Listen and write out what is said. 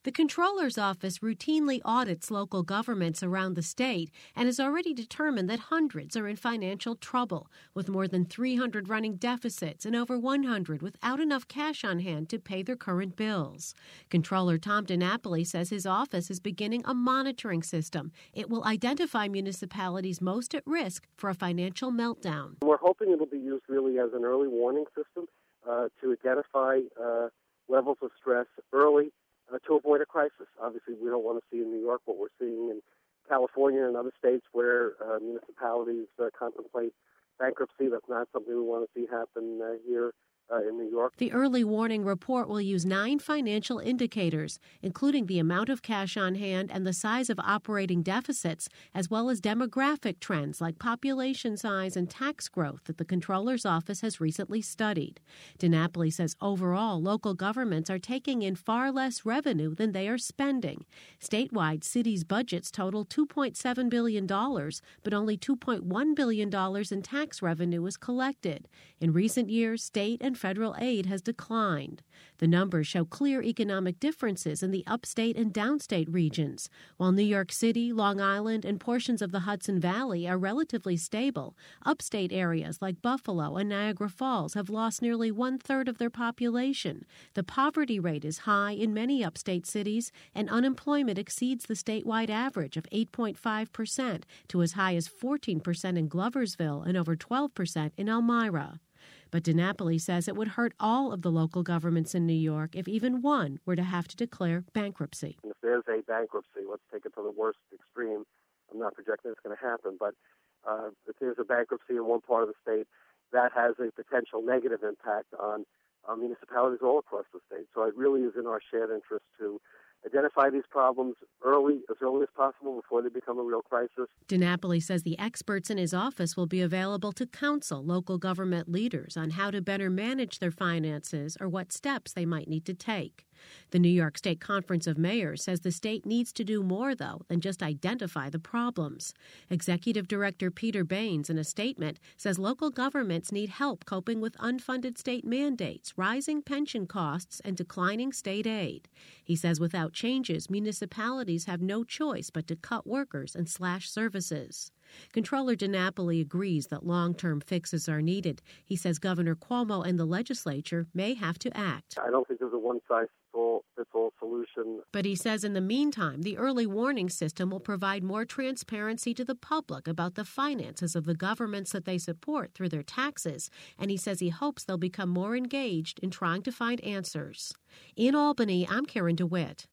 The Comptroller's Office routinely audits local governments around the state and has already determined that hundreds are in financial trouble, with more than 300 running deficits and over 100 without enough cash on hand to pay their current bills. Comptroller Tom DiNapoli says his office is beginning a monitoring system. It will identify municipalities most at risk for a financial meltdown. We're hoping it will be used really as an early warning system to identify levels of stress early to avoid a crisis. Obviously, we don't want to see in New York what we're seeing in California and other states where municipalities contemplate bankruptcy. That's not something we want to see happen here in New York. The early warning report will use 9 financial indicators, including the amount of cash on hand and the size of operating deficits, as well as demographic trends like population size and tax growth that the Comptroller's Office has recently studied. DiNapoli says overall, local governments are taking in far less revenue than they are spending. Statewide, cities' budgets total $2.7 billion, but only $2.1 billion in tax revenue is collected. In recent years, state and federal aid has declined. The numbers show clear economic differences in the upstate and downstate regions. While New York City, Long Island, and portions of the Hudson Valley are relatively stable, upstate areas like Buffalo and Niagara Falls have lost nearly 1/3 of their population. The poverty rate is high in many upstate cities, and unemployment exceeds the statewide average of 8.5% to as high as 14% in Gloversville and over 12% in Elmira. But DiNapoli says it would hurt all of the local governments in New York if even one were to have to declare bankruptcy. If there's a bankruptcy, let's take it to the worst extreme. I'm not projecting it's going to happen, but if there's a bankruptcy in one part of the state, that has a potential negative impact on municipalities all across the state. So it really is in our shared interest to identify these problems as early as possible before they become a real crisis. DiNapoli says the experts in his office will be available to counsel local government leaders on how to better manage their finances or what steps they might need to take. The New York State Conference of Mayors says the state needs to do more, though, than just identify the problems. Executive Director Peter Baines, in a statement, says local governments need help coping with unfunded state mandates, rising pension costs, and declining state aid. He says without changes, municipalities have no choice but to cut workers and slash services. Comptroller DiNapoli agrees that long-term fixes are needed. He says Governor Cuomo and the legislature may have to act. I don't think there's a one-size-fits-all solution. But he says in the meantime, the early warning system will provide more transparency to the public about the finances of the governments that they support through their taxes, and he says he hopes they'll become more engaged in trying to find answers. In Albany, I'm Karen DeWitt.